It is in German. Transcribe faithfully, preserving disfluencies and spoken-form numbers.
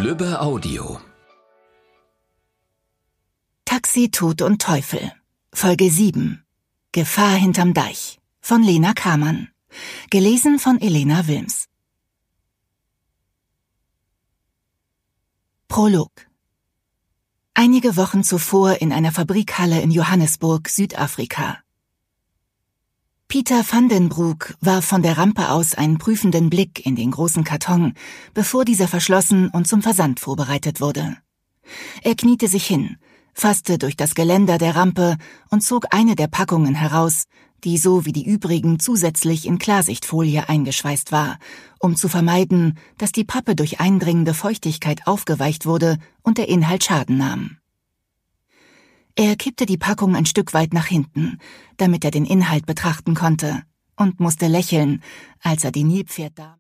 Lübbe Audio. Taxi, Tod und Teufel. Folge sieben. Gefahr hinterm Deich. Von Lena Kamann. Gelesen von Elena Wilms. Prolog. Einige Wochen zuvor in einer Fabrikhalle in Johannesburg, Südafrika. Pieter van den Broek warf von der Rampe aus einen prüfenden Blick in den großen Karton, bevor dieser verschlossen und zum Versand vorbereitet wurde. Er kniete sich hin, fasste durch das Geländer der Rampe und zog eine der Packungen heraus, die so wie die übrigen zusätzlich in Klarsichtfolie eingeschweißt war, um zu vermeiden, dass die Pappe durch eindringende Feuchtigkeit aufgeweicht wurde und der Inhalt Schaden nahm. Er kippte die Packung ein Stück weit nach hinten, damit er den Inhalt betrachten konnte, und musste lächeln, als er die Nilpferddame